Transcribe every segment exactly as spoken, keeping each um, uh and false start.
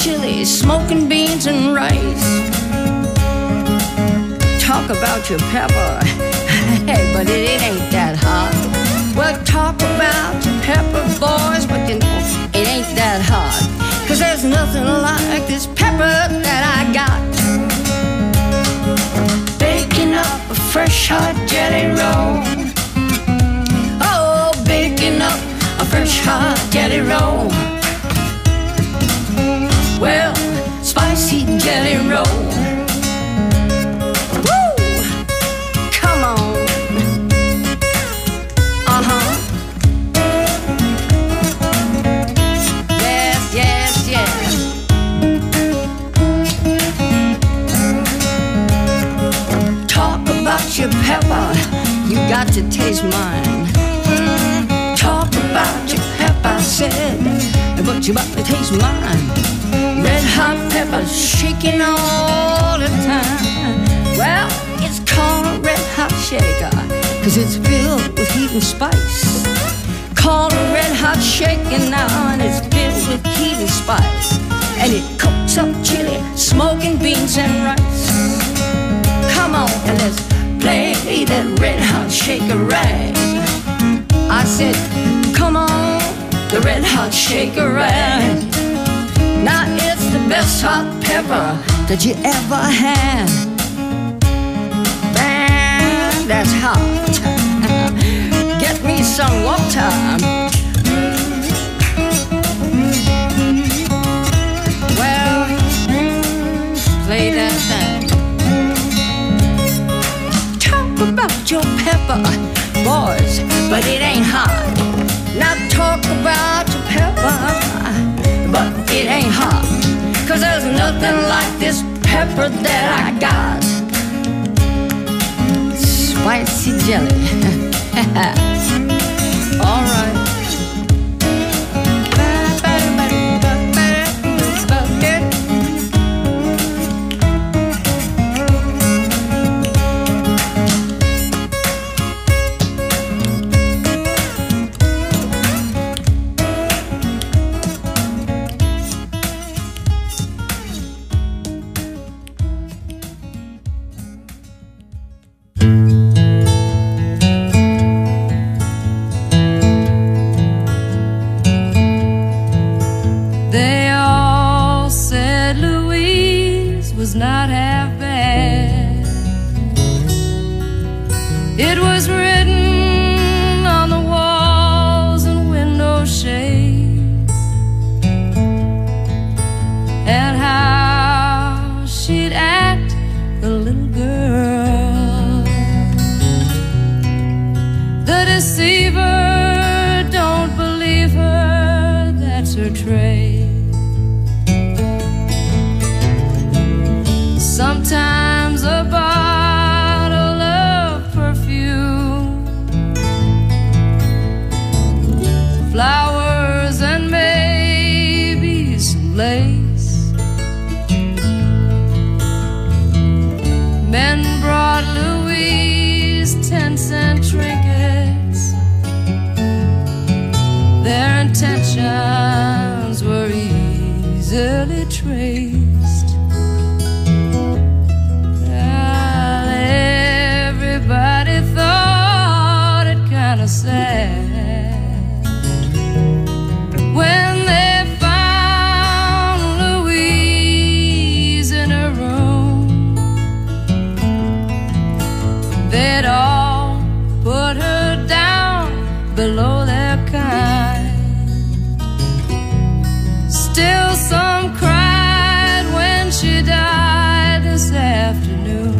chili, smoking beans and rice. Talk about your pepper, hey, but it, it ain't that hot. Well, talk about your pepper, boys, but you know, it ain't that hot. Cause there's nothing like this pepper that I got. Baking up a fresh hot jelly roll. Oh, baking up a fresh hot jelly roll. Well, spicy jelly roll. Woo! Come on. Uh-huh. Yes, yes, yes. Talk about your pepper, you got to taste mine. Mm, talk about your pepper, I said, but you got to taste mine. Red hot pepper shaking all the time. Well, it's called a red hot shaker, cause it's filled with heat and spice. Called a red hot shaker now, and it's filled with heat and spice. And it cooks up chili, smoking beans and rice. Come on, and let's play that red hot shaker rag. I said, come on, the red hot shaker rag. Now it's the best hot pepper that you ever had. Man, that's hot. Get me some water. Well, play that thing. Talk about your pepper, boys, but it ain't hot. Now talk about your pepper, but it ain't hot. Cause there's nothing like this pepper that I got. Spicy jelly. All right. Not half bad. It was written on the walls and window shades, and how she'd act, the little girl. The deceiver, don't believe her, that's her trade. Sometimes a bottle of perfume, flowers and maybe some lace. Men brought Louise ten cent trinkets. Their intentions were easily traced. Everybody thought it kind of sad when they found Louise in her room. They'd all put her down below their kind. Still some cried when she died this afternoon.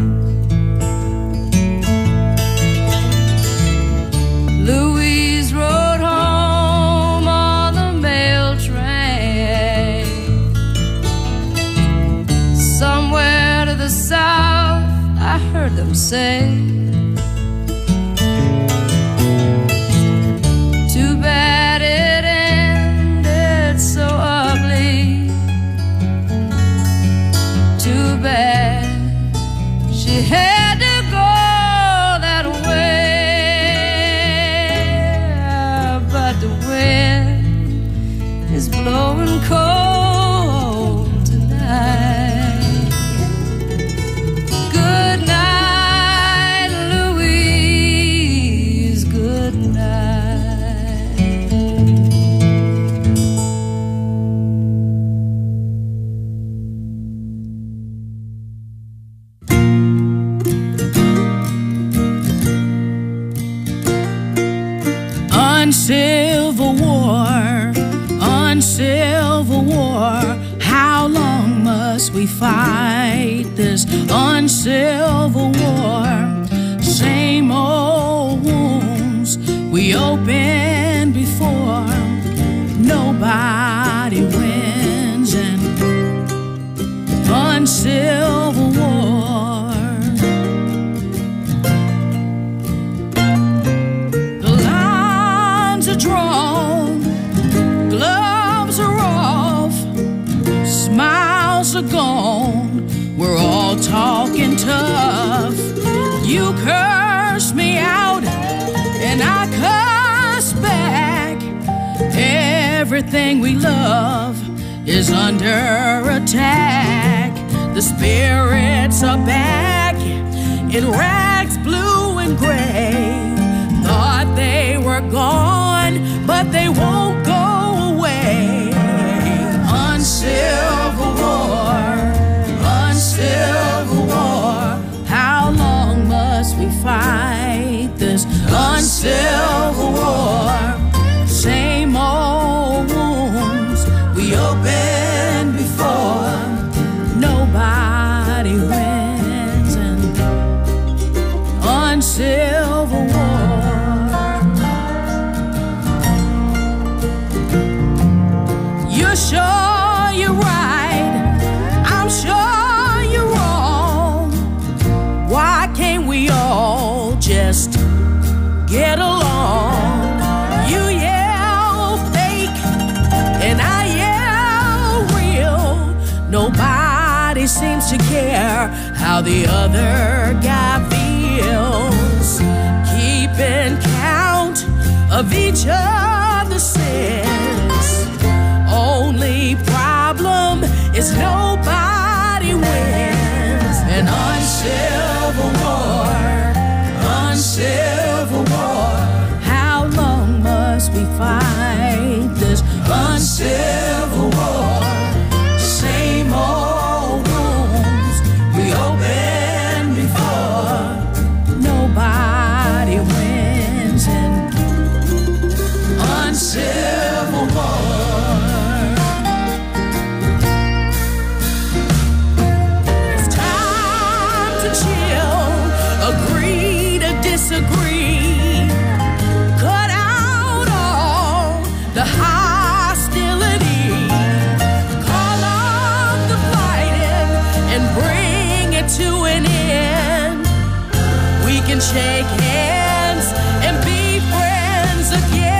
Louise rode home on the mail train, somewhere to the south, I heard them say. Too bad it ended so ugly. Too bad she had to go that way. But the wind is blowing cold uncivil war. How long must we fight this uncivil war? Same old wounds we opened before. Nobody wins in uncivil war. The lines are drawn, gloves are off, smiles are gone. We're all talking tough. You curse me out and I curse back. Everything we love is under attack. The spirits are back in rags blue and gray. Thought they were gone, but they won't go away. Uncivil war, uncivil war. How long must we fight this uncivil war? Same old wounds we opened before. Nobody wins in uncivil war. You're sure you're right, I'm sure you're wrong. Why can't we all just get along? You yell fake and I yell real. Nobody seems to care how the other guy feels. Keeping count of each other's sins. Only problem is nobody wins. An uncivil war, uncivil war. How long must we fight this uncivil war? Same old wounds we opened before. Nobody wins in uncivil war. It's time to chill, agree to disagree. Cut out all the hostility. Call off the fighting and bring it to an end. We can shake hands and be friends again.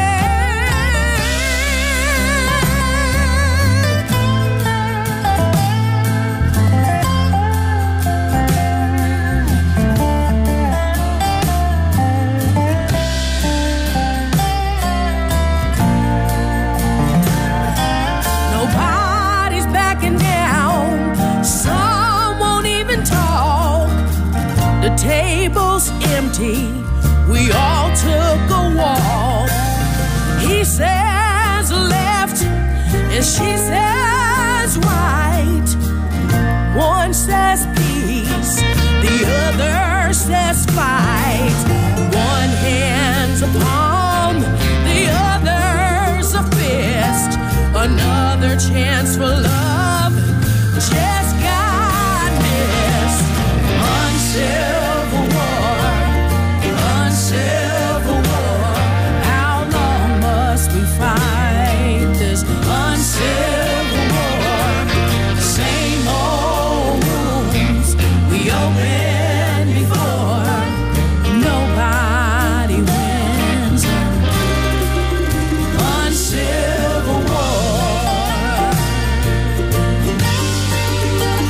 Nobody's backing down. Some won't even talk. The table's empty. We all took a walk. He says left and she says right. One says peace, the other says fight. One hand's a palm, the other's a fist. Another chance for love just got missed. Uncivil war, uncivil war. How long must we fight this uncivil war? Same old wounds we opened before. Nobody wins in uncivil war.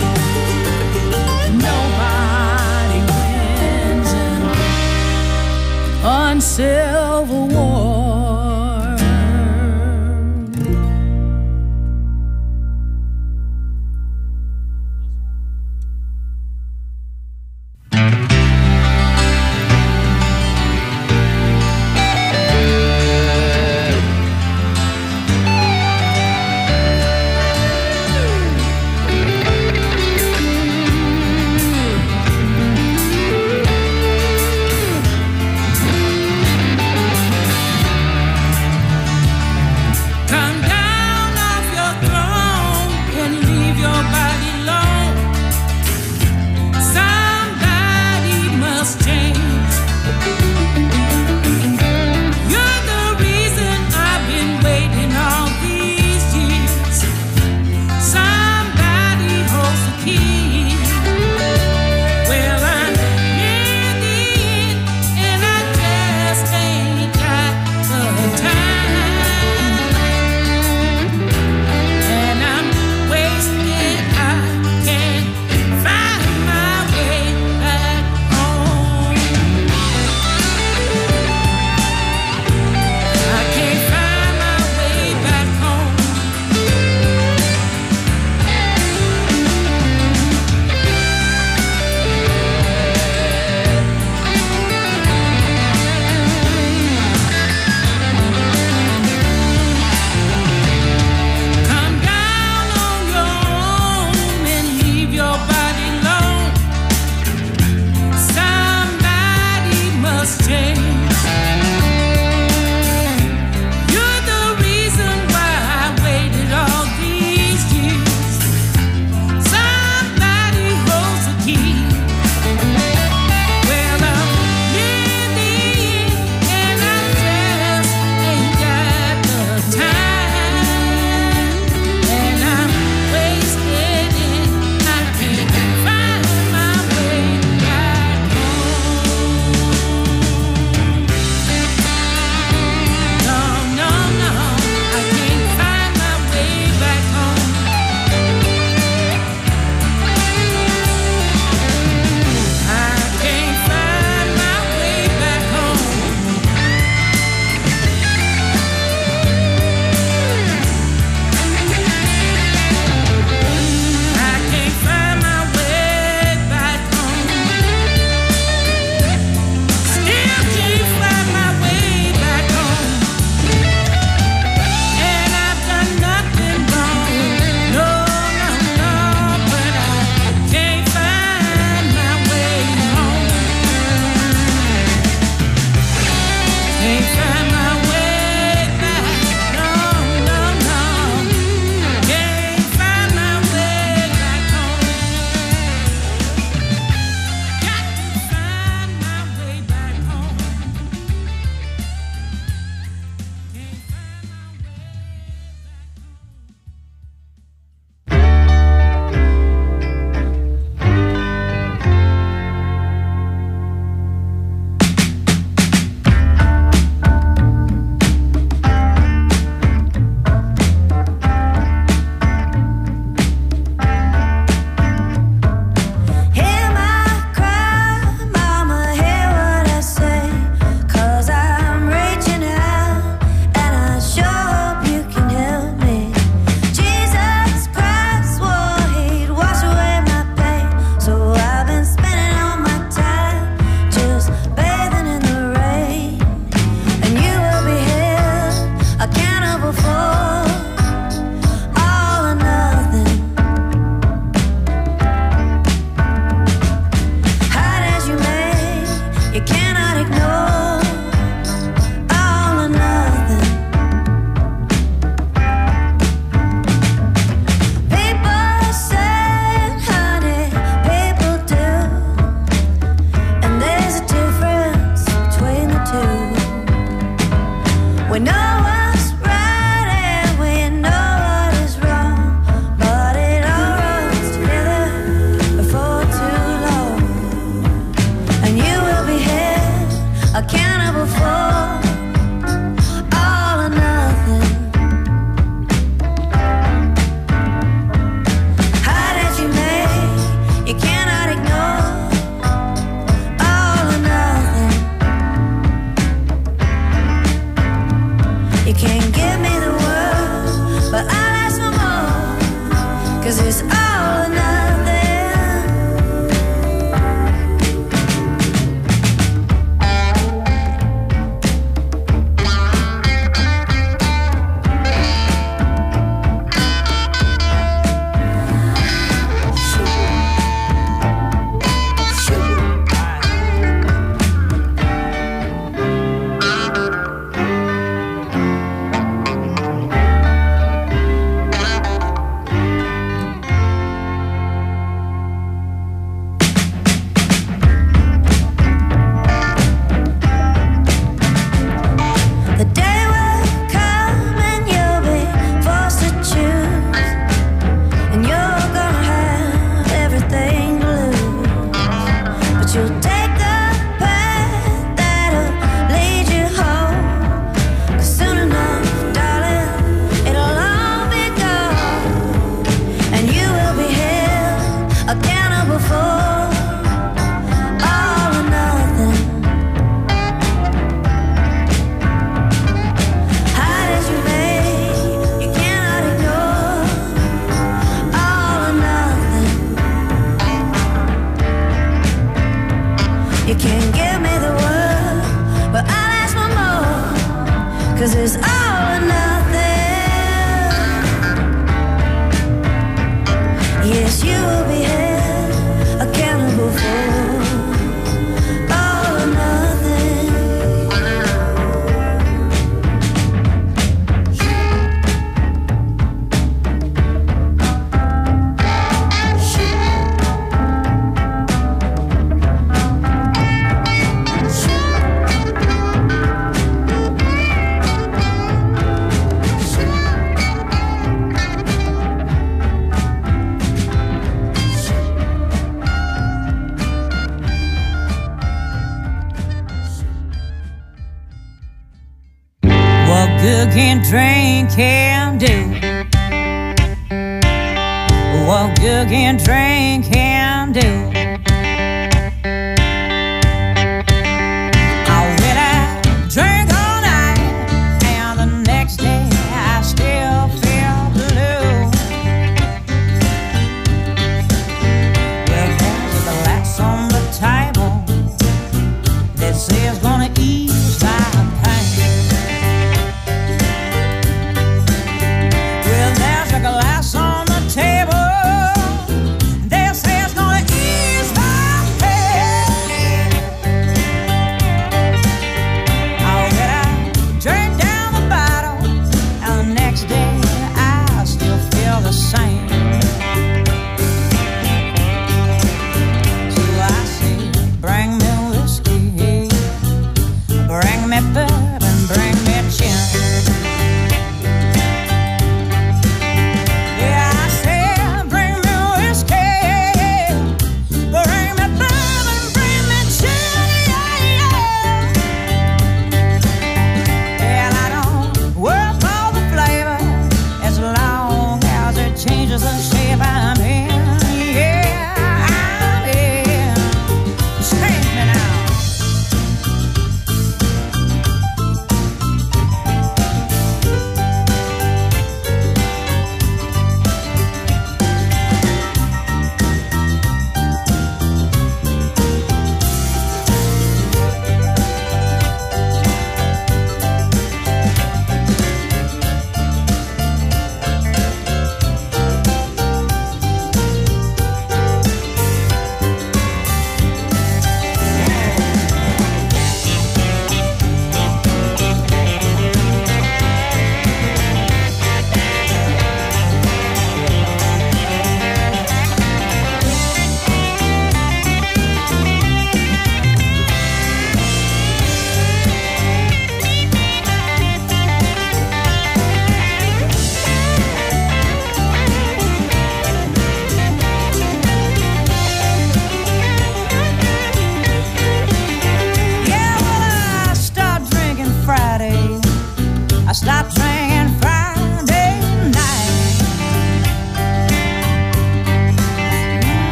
'cause it's all or nothing. Good can drink can do. What good can drink can do. Oh, when I drink all night and the next day I still feel blue. Well, there's a glass on the table that says gonna ease my pain. Glass on the table, they say it's gonna ease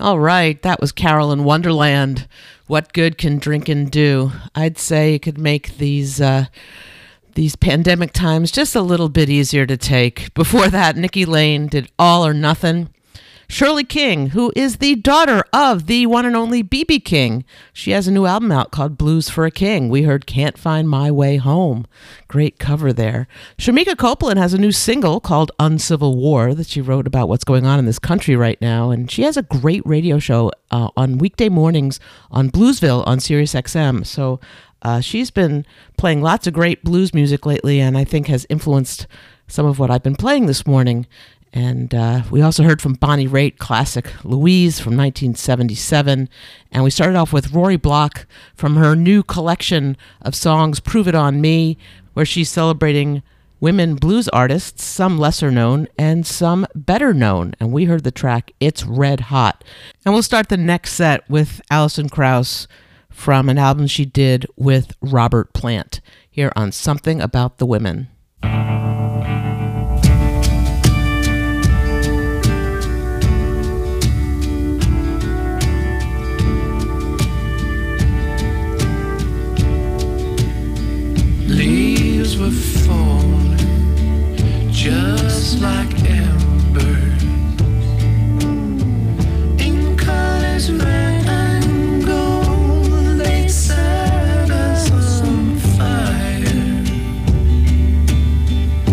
All right, that was Carolyn Wonderland. What good can drinking do? I'd say it could make these uh, these pandemic times just a little bit easier to take. Before that, Nikki Lane did All or Nothing. Shirley King, who is the daughter of the one and only B B King. She has a new album out called Blues for a King. We heard Can't Find My Way Home. Great cover there. Shamika Copeland has a new single called Uncivil War that she wrote about what's going on in this country right now. And she has a great radio show uh, on weekday mornings on Bluesville on Sirius X M. So uh, she's been playing lots of great blues music lately and I think has influenced some of what I've been playing this morning. And uh, we also heard from Bonnie Raitt, classic Louise from nineteen seventy-seven. And we started off with Rory Block from her new collection of songs, Prove It On Me, where she's celebrating women blues artists, some lesser known and some better known. And we heard the track It's Red Hot. And we'll start the next set with Alison Krauss from an album she did with Robert Plant here on Something About the Women. Leaves were falling just like embers in colors red and gold. They set us on fire.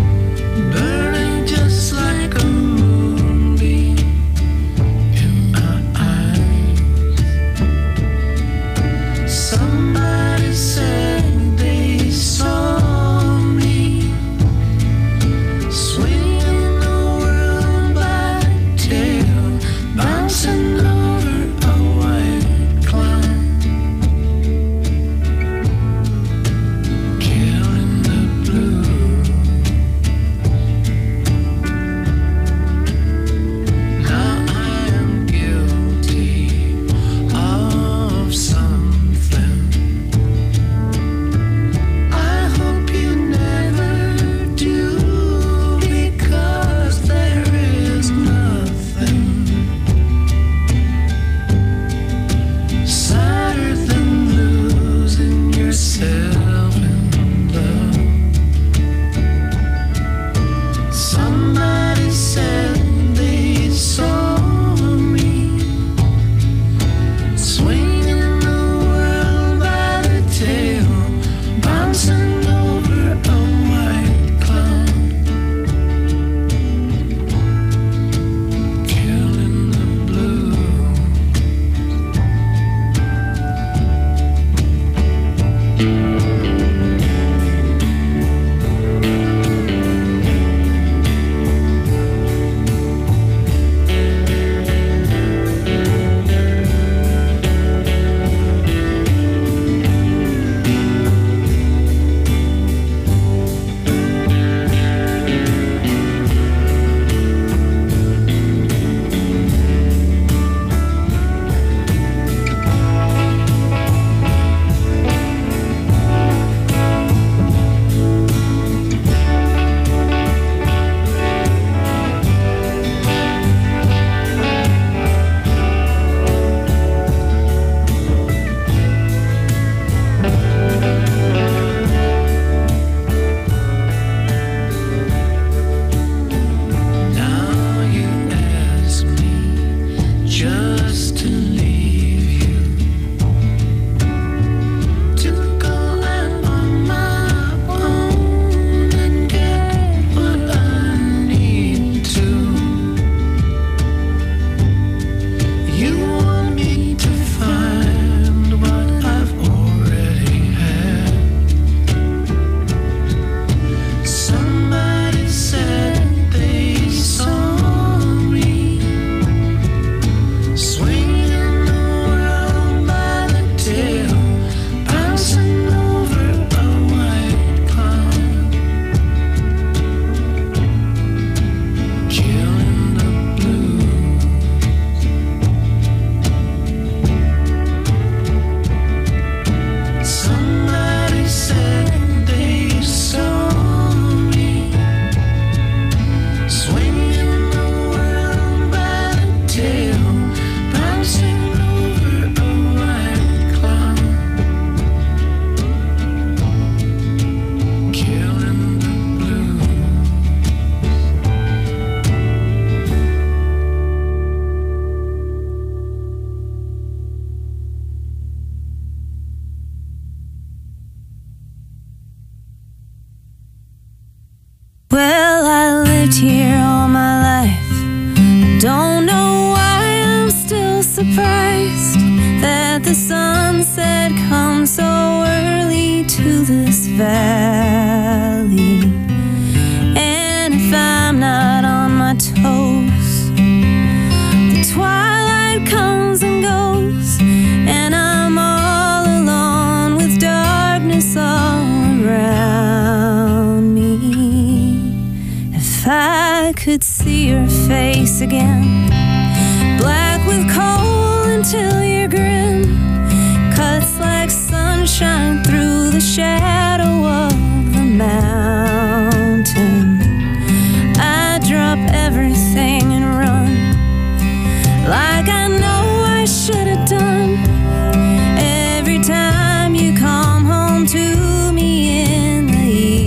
the sunset comes so early to this valley. And if I'm not on my toes, the twilight comes and goes, and I'm all alone with darkness all around me. If I could see your face again, black with coal until you're grim, cuts like sunshine through the shadow of the mountain. I drop everything and run, like I know I should have done, every time you come home to me in the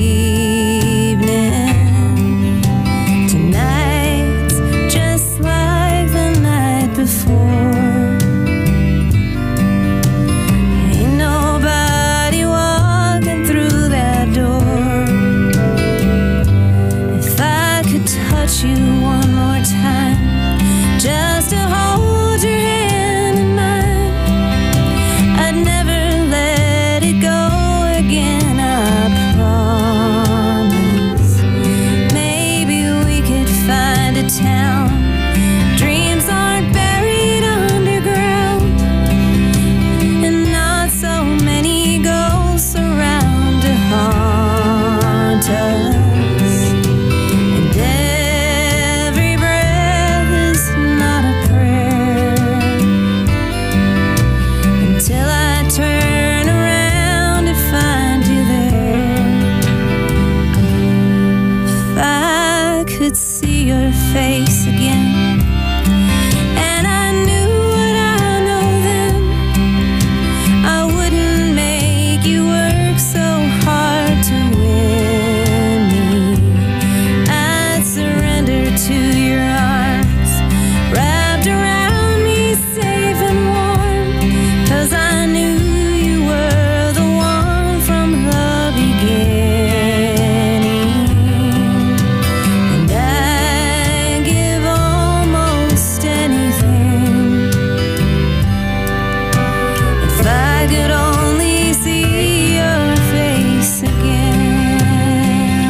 evening. Tonight's just like the night before. Ain't nobody walking through that door. If I could touch you one more time, just to hold your hand in mine, I'd never let it go again, I promise. Maybe we could find a town, dreams aren't buried underground, and not so many ghosts around to haunt us. And every breath is not a prayer, until I turn around to find you there. If I could see your face again, and I knew what I know then, I wouldn't make you work so hard to win me. I'd surrender to your arms, wrapped around me safe and warm, 'cause I knew you were the one from the beginning. And I'd give almost anything if I could only see your face again.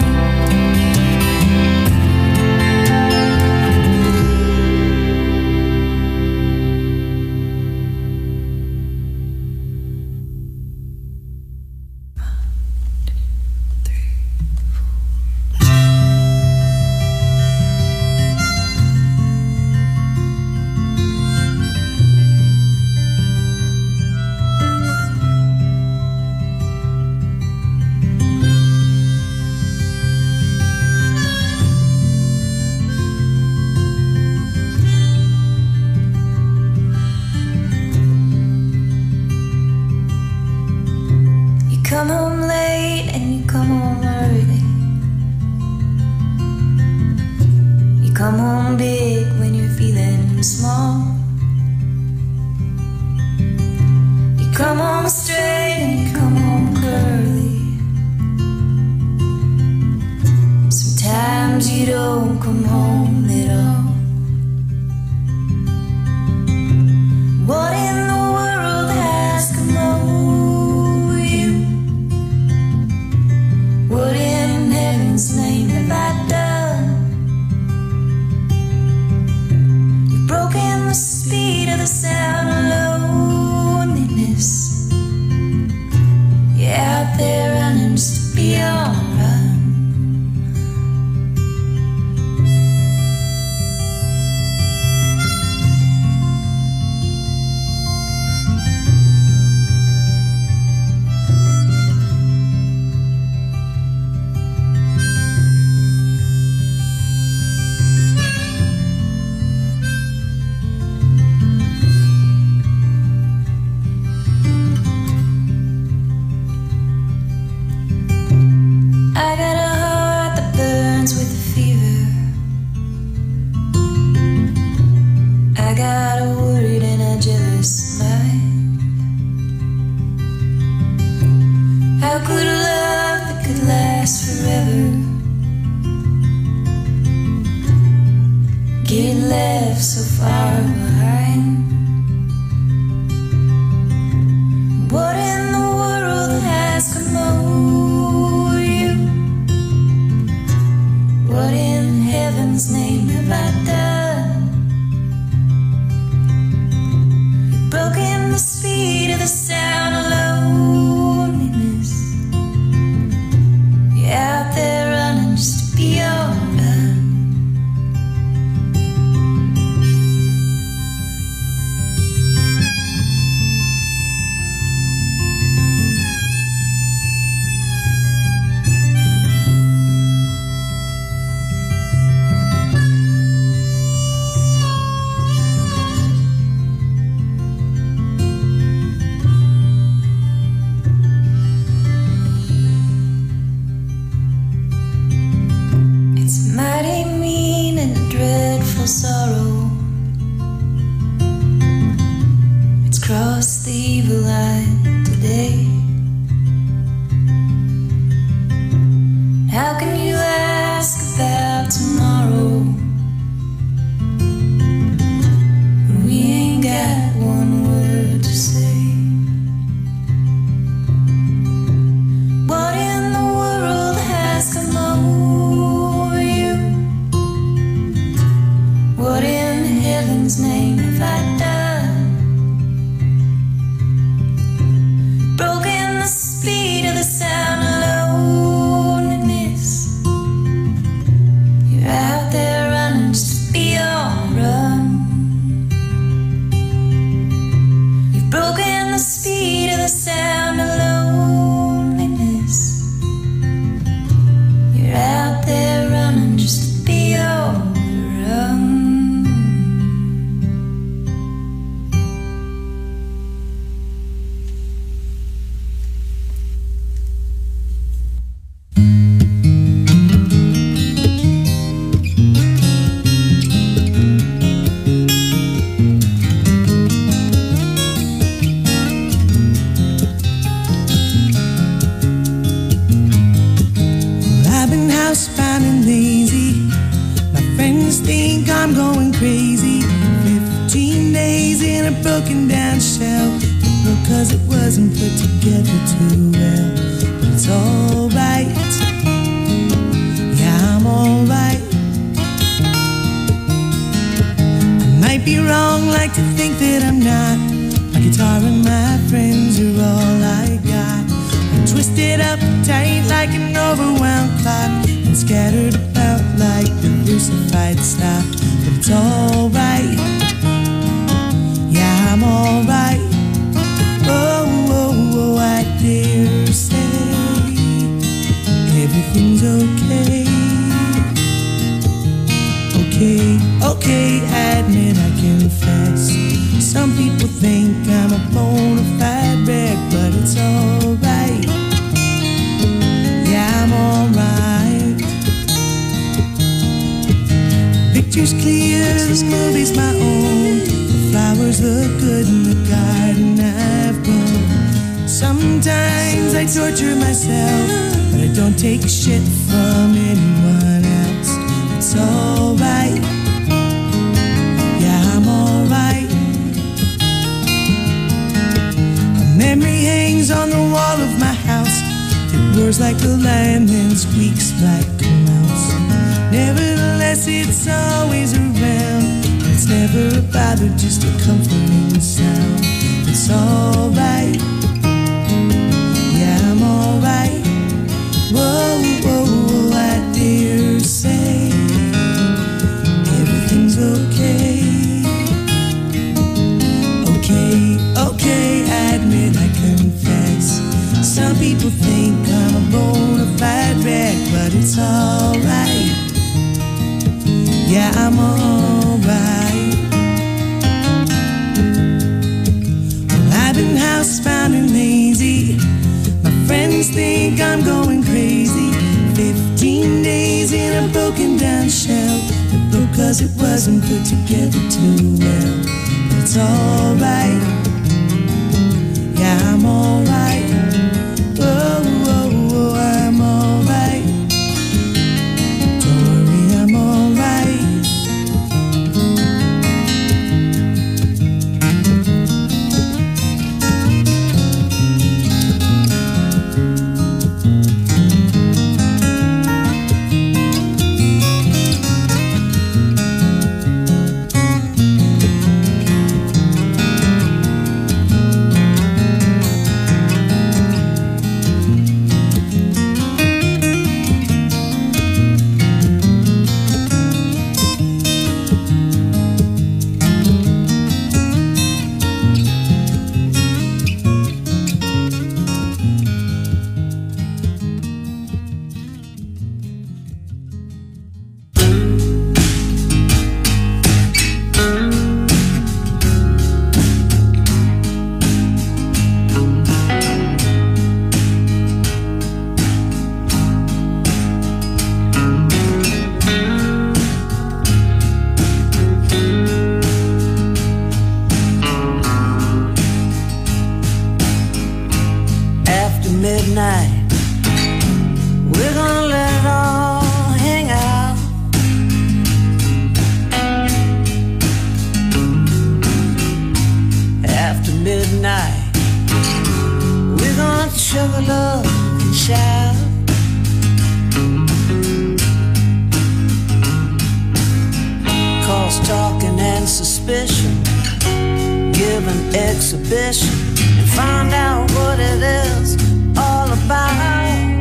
You come home late and you come home early. You come home big when you're feeling small. You come home straight and you come home curly. Sometimes you don't come home at all. What in the world has come over you? What in heaven's name have I done? You've broken the speed of the sound of loneliness. You're out there running just to be on a run. left so far behind. light today. How can you ask about tomorrow when we ain't got one word to say? What in the world has come over you? What in heaven's name have I done? Broken the speed of the sound of loneliness. You're out there running just to be on run. You've broken the speed of the sound of loneliness. You're out there running just to be on run. I've been housebound and lazy. My friends think I'm going crazy. Fifteen days in a broken down shell because it wasn't put together too well. But it's alright. Yeah, I'm alright. I might be wrong, like to think that I'm not. My guitar and my friends are all I got. Twisted up tight like an overwhelmed clock and scattered about like the crucified stock. But it's alright. Yeah, I'm alright. Oh, oh, oh, I dare say everything's okay. Okay, okay, admit I confess. Some people think I'm a bona fide wreck, but it's alright. Yeah, I'm alright. Picture's clear, the movie's my own. The flowers look good in the garden I've grown. Sometimes I torture myself, but I don't take shit from anyone else. It's alright. Yeah, I'm alright. A memory hangs on the wall of my house. It roars like a lion and squeaks like a mouse. Nevertheless, it's always around. It's never a bother, just a comforting sound. It's alright. Yeah, I'm alright. Whoa, whoa, whoa, I dare say everything's okay. Okay, okay, I admit I confess. Some people think I'm a bona fide wreck, but it's alright. Yeah, I'm alright. Well, I've been housebound and lazy. My friends think I'm going crazy. Fifteen days in a broken down shell because it wasn't put together too well. But it's alright. Yeah, I'm alright. Whoa, whoa, whoa, I'm alright. Don't worry, I'm alright. midnight, we're gonna let it all hang out. After midnight, we're gonna sugar love and shout. Cause talking and suspicion, give an exhibition and find out what it is all about.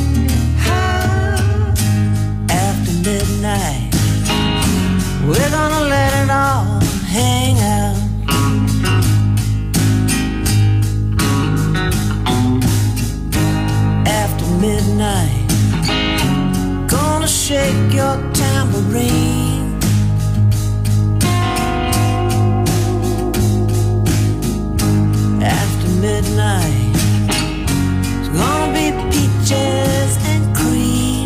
After midnight, we're gonna let it all hang out. After midnight, gonna shake your tambourine. After midnight, it's gonna be peaches and cream.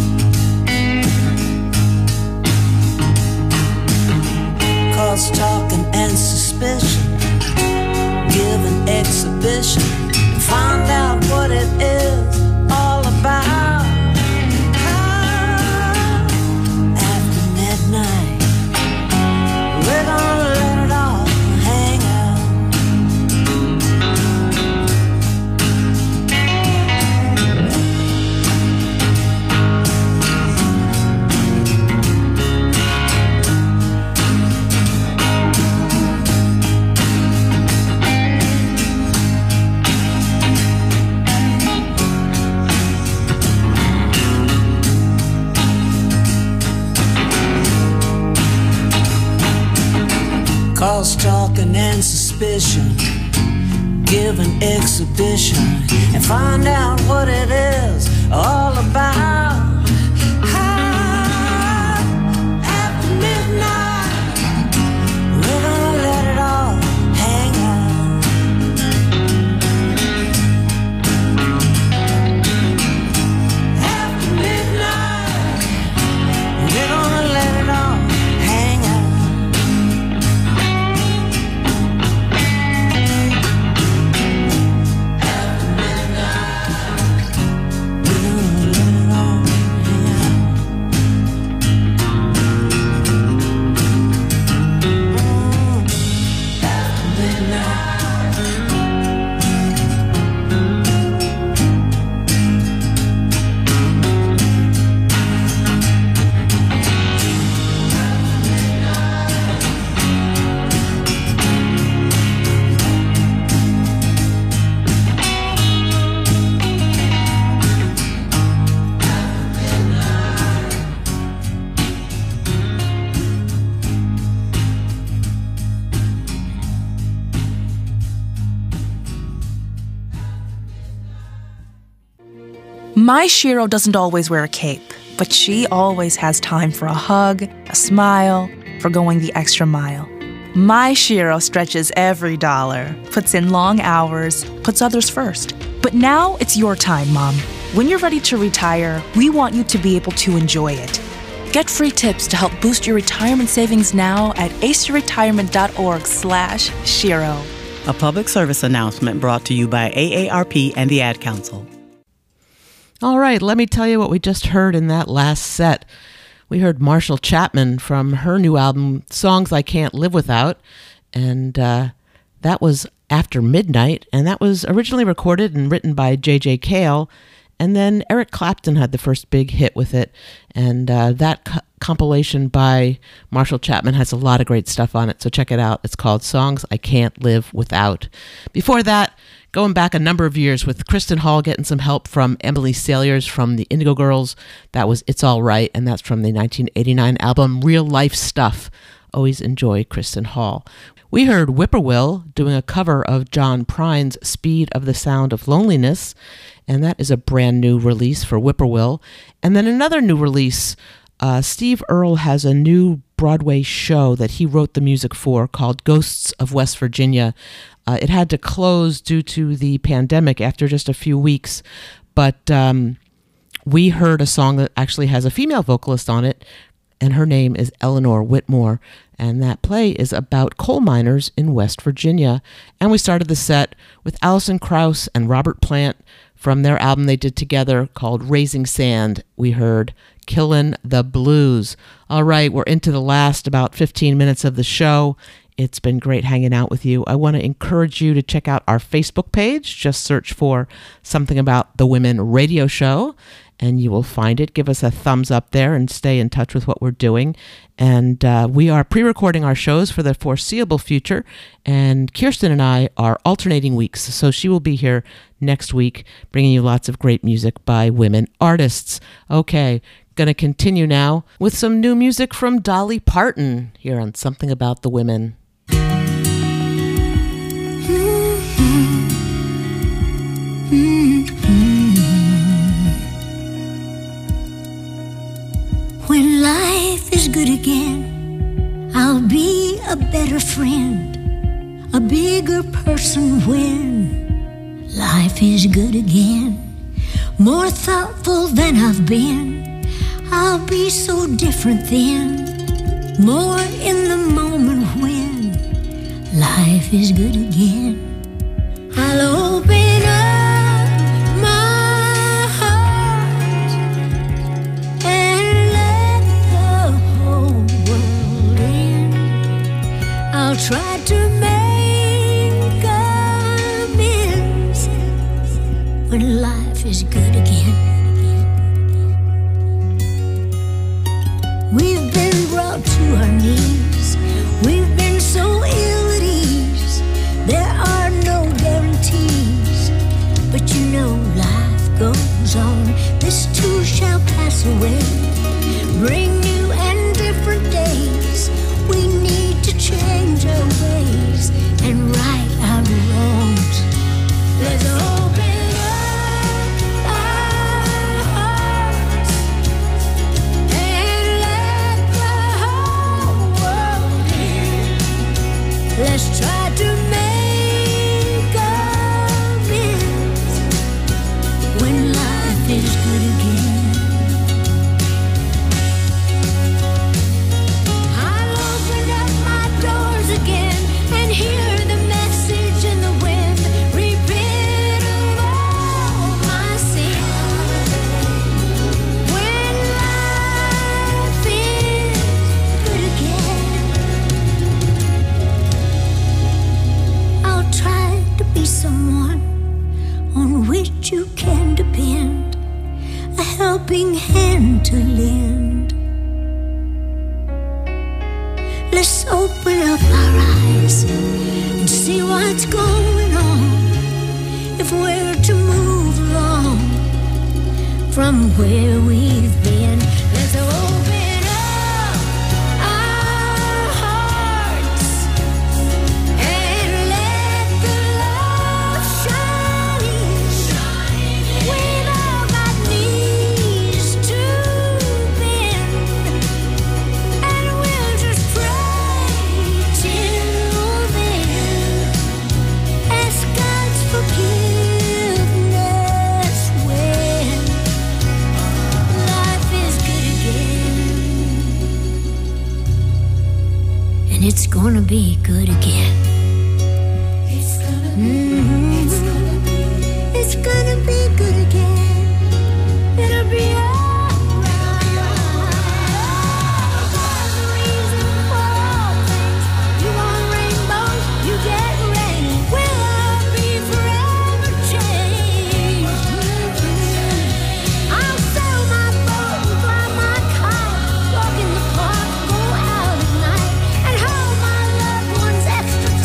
Cause talking and suspicion, give an exhibition and find out what it is all about. After midnight, we're gonna let it all hang out. Cause talking and suspicion, give an exhibition and find out what it is all about. After midnight, we're gonna let it all hang out. After midnight, we're gonna let it all hang out. My Shiro doesn't always wear a cape, but she always has time for a hug, a smile, for going the extra mile. My Shiro stretches every dollar, puts in long hours, puts others first. But now it's your time, Mom. When you're ready to retire, we want you to be able to enjoy it. Get free tips to help boost your retirement savings now at acerretirement.org slash Shiro. A public service announcement brought to you by A A R P and the Ad Council. All right, let me tell you what we just heard in that last set. We heard Marshall Chapman from her new album, Songs I Can't Live Without, and uh, that was After Midnight, and that was originally recorded and written by J J Cale, and then Eric Clapton had the first big hit with it, and uh, that co- compilation by Marshall Chapman has a lot of great stuff on it, so check it out. It's called Songs I Can't Live Without. Before that, going back a number of years with Kristen Hall getting some help from Emily Saliers from the Indigo Girls. That was It's All Right, and that's from the nineteen eighty-nine album Real Life Stuff. Always enjoy Kristen Hall. We heard Whippoorwill doing a cover of John Prine's Speed of the Sound of Loneliness, and that is a brand new release for Whippoorwill. And then another new release, uh, Steve Earle has a new Broadway show that he wrote the music for called Ghosts of West Virginia. Uh, it had to close due to the pandemic after just a few weeks, but um, we heard a song that actually has a female vocalist on it, and her name is Eleanor Whitmore, and that play is about coal miners in West Virginia. And we started the set with Alison Krauss and Robert Plant from their album they did together called Raising Sand. We heard Killin' the Blues. All right, we're into the last about fifteen minutes of the show. It's been great hanging out with you. I want to encourage you to check out our Facebook page. Just search for Something About the Women Radio Show, and you will find it. Give us a thumbs up there and stay in touch with what we're doing. And uh, we are pre-recording our shows for the foreseeable future, and Kirsten and I are alternating weeks, so she will be here next week bringing you lots of great music by women artists. Okay, going to continue now with some new music from Dolly Parton here on Something About the Women. When life is good again, I'll be a better friend, a bigger person when life is good again. More thoughtful than I've been, I'll be so different then. More in the moment when life is good again. I'll open up my heart and let the whole world in. I'll try to make amends when life is good again. We've been brought to our knees, we've been so ill at ease. There are no guarantees, but you know life goes on. This too shall pass away, bring new and different days. We need to change our ways and right our wrongs. Let's open up our hearts and let the whole world in. Let's try to make amends when life is good again. I'll open up my doors again and hear the message in the wind. Repent of all my sins. When life is good again, I'll try to be someone on which you can depend, a helping hand to lend. Let's open up our eyes and see what's going on. If we're to move along from where we've been, let's open up our hearts and let the love shine in. We've all got knees to bend, and we'll just pray till then. Ask God's forgiveness when life is good again. And it's gonna be good again. It's gonna be, it's gonna be, it's gonna be good again. It'll be alright. God's the reason for all things. You want rainbows, you get rain. Will I be forever changed? I'll sail my boat and fly my kite, walk in the park, go out at night, and hold my loved ones extra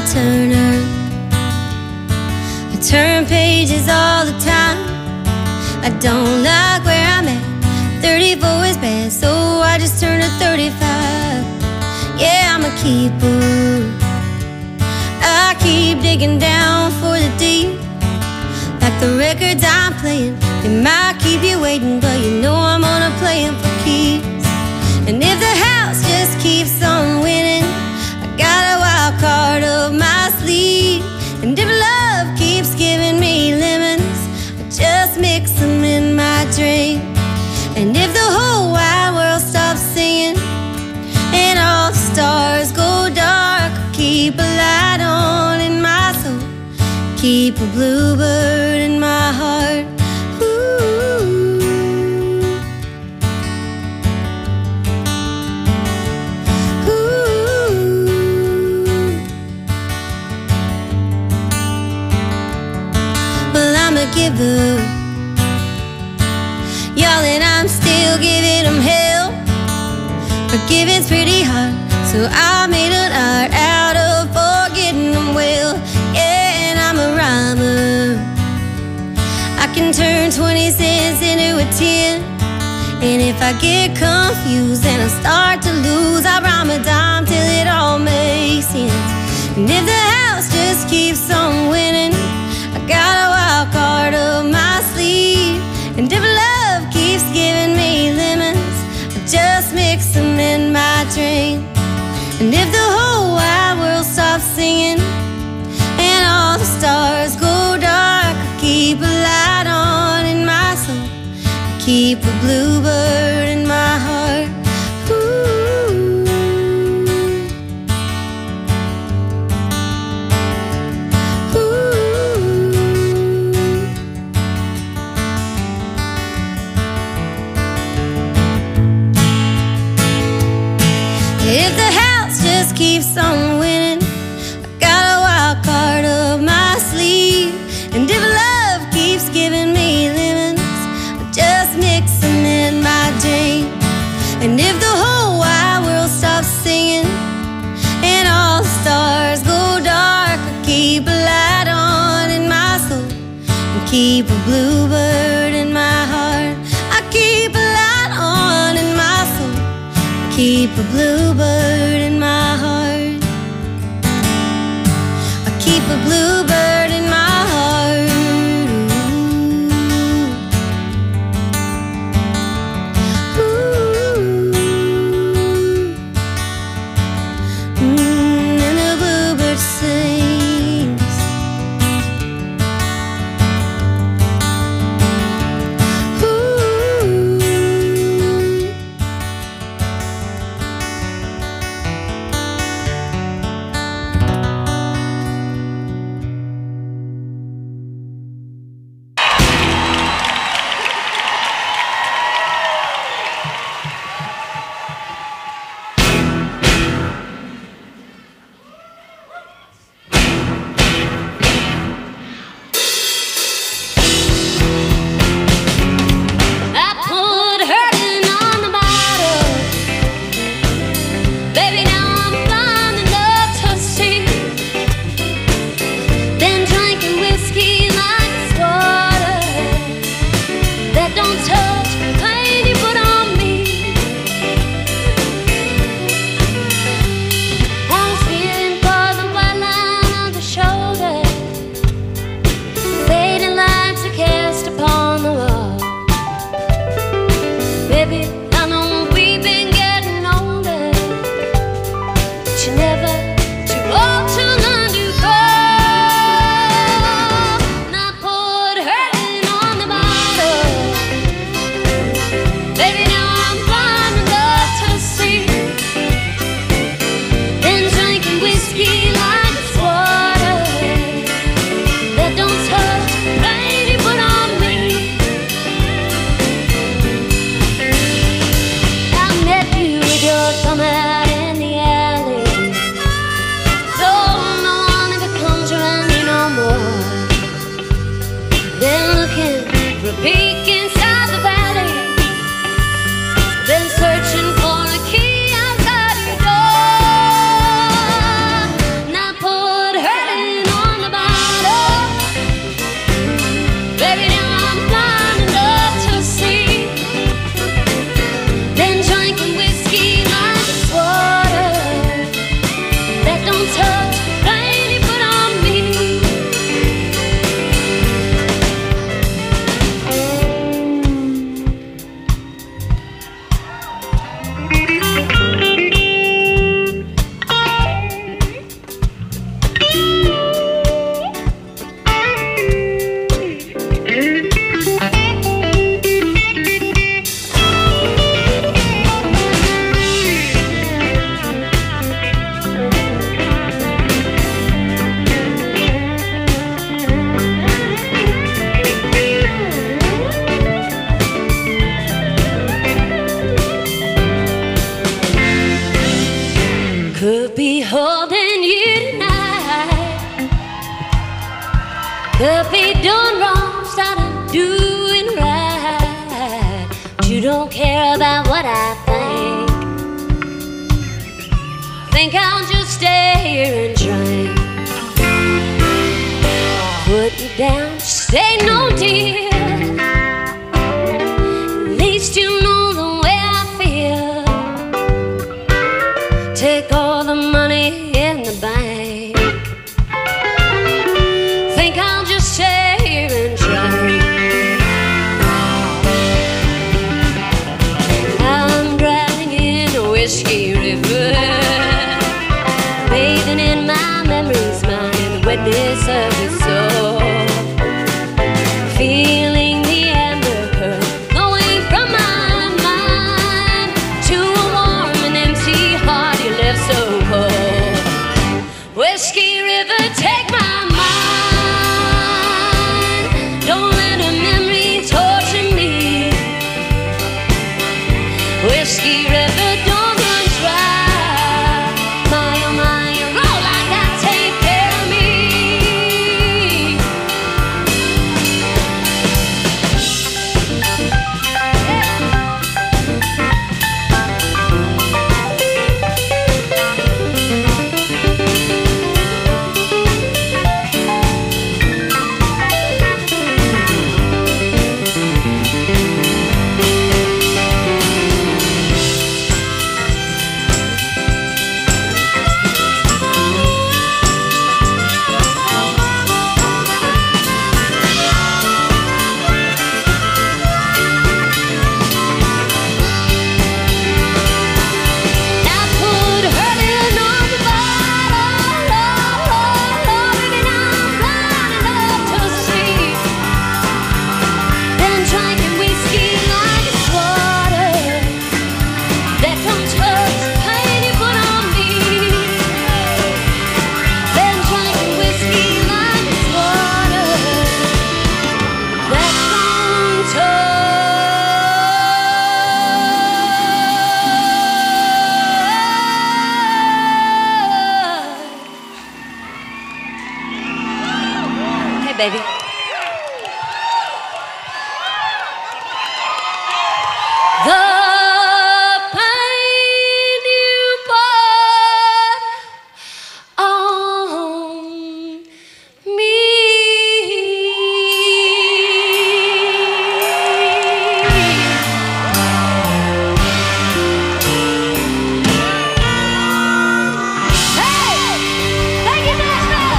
turner. I turn pages all the time. I don't like where I'm at. thirty-four is bad, so I just turned to thirty-five. Yeah, I'm a keeper. I keep digging down for the deep. Like the records I'm playing, they might keep you waiting, but you know I'm gonna play them for keeps. And if the house just keeps on winning, I got a wild card up my sleeve. And if love keeps giving me lemons, I just mix them in my drink. And if the whole wide world stops singing and all the stars go dark, keep a light on in my soul, keep a bluebird in my heart. Ooh. Ooh. Well, I'm a giver, y'all, and I'm still giving them hell. Forgiving's pretty hard, so I made an art out of forgetting them well. Yeah, and I'm a rhymer. I can turn twenty cents into a ten. And if I get confused and I start to lose, I rhyme a dime till it all makes sense. And if the house just keeps on winning, I got a wild card up my sleeve. And if love keeps giving me lemons, I just mix them in my drink. And if the whole wide world stops singing and all the stars go dark, I keep a light on in my soul, keep a bluebird in my heart. Ooh. Ooh. If the house just keeps on winning, I got a wild card up my sleeve. And if love keeps giving me lemons, I just mix them in my drink. And if the whole wide world stops singing and all the stars go dark, I keep a light on in my soul and keep a bluebird in my heart. I keep a light on in my soul, keep a bluebird in my heart. I keep a bluebird in my heart. Ooh. Ooh. Mm, and the bluebird sings. Ooh. I put hurting on the bottle. Baby, now I'm blind enough to see. Been drinking whiskey like it's water that don't touch the pain you put on me. I was feeling for the white line on the shoulder, fading lights are cast upon the wall. Baby, I know we've been getting older, but you're never too old to learn to crawl. And I put hurting on the bottle. don't care about what I think. Think I'll just stay here and drink. Put me down, stay no dear. At least you know the way I feel. Take all the money in the bank. Think I'll just stay here and drink. I'm drowning in a whiskey river, bathing in my memories, mine in the wetness of his soul. Feeling the amber curl going from my mind to a warm and empty heart you left so cold. Whiskey river, take my mind. Don't let a memory torture me. Whiskey river, don't run dry. My, oh my, you're all I got, take care of me. Baby. The pain you brought on me. Hey! Thank you, Nashville!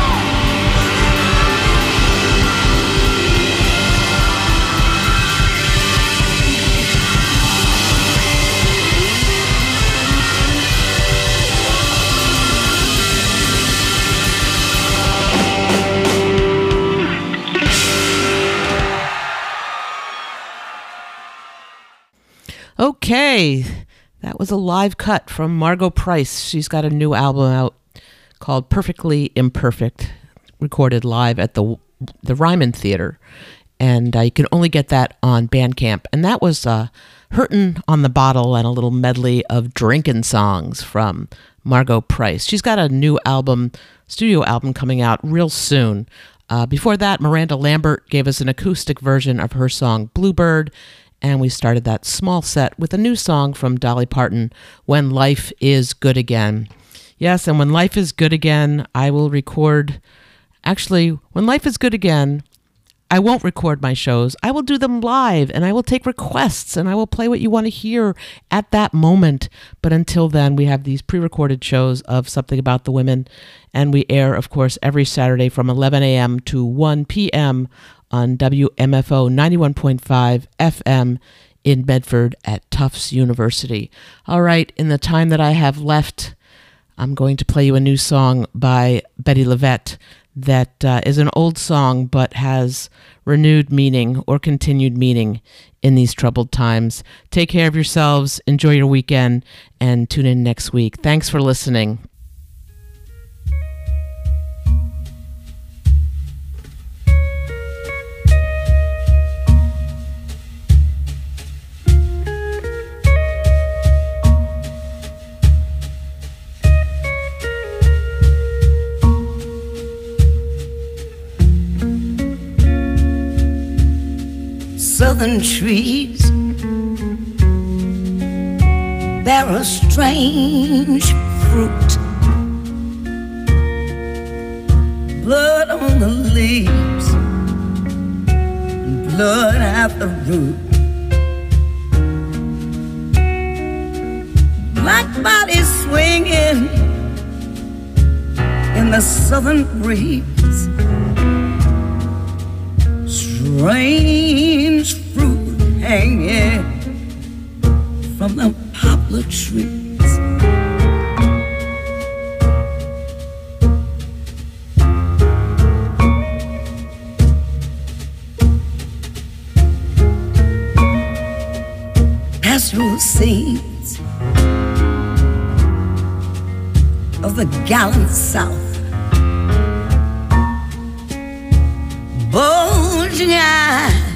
Okay, that was a live cut from Margo Price. She's got a new album out called Perfectly Imperfect, recorded live at the the Ryman Theater, and uh, you can only get that on Bandcamp. And that was uh, Hurtin' on the Bottle and a little medley of drinking songs from Margo Price. She's got a new album, studio album, coming out real soon. Uh, before that, Miranda Lambert gave us an acoustic version of her song Bluebird, and we started that small set with a new song from Dolly Parton, When Life is Good Again. Yes, and when life is good again, I will record... Actually, when life is good again, I won't record my shows. I will do them live, and I will take requests, and I will play what you want to hear at that moment. But until then, we have these pre-recorded shows of Something About the Women, and we air, of course, every Saturday from eleven a.m. to one p.m. on W M F O ninety-one point five F M in Bedford at Tufts University. All right, in the time that I have left, I'm going to play you a new song by Betty LaVette that uh, is an old song but has renewed meaning or continued meaning in these troubled times. Take care of yourselves, enjoy your weekend, and tune in next week. Thanks for listening. Southern trees bear a strange fruit. Blood on the leaves, blood at the root. Black bodies swinging in the southern breeze. Strange fruit hanging from the poplar trees. Pastoral scenes of the gallant South, bulging eyes